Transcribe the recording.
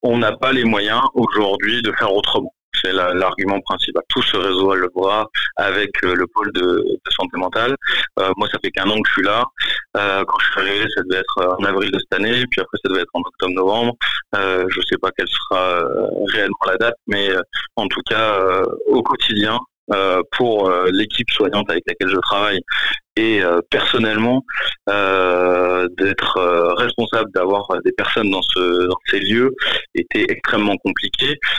on n'a pas les moyens aujourd'hui de faire autrement. C'est l'argument principal. Tout se réseau à le bras avec le pôle de santé mentale. Moi, ça fait qu'1 an que je suis là. Quand je suis arrivé, ça devait être en avril de cette année, puis après, ça devait être en octobre-novembre. Je sais pas quelle sera réellement la date, mais en tout cas, au quotidien, pour l'équipe soignante avec laquelle je travaille et personnellement d'être responsable d'avoir des personnes dans ces lieux était extrêmement compliqué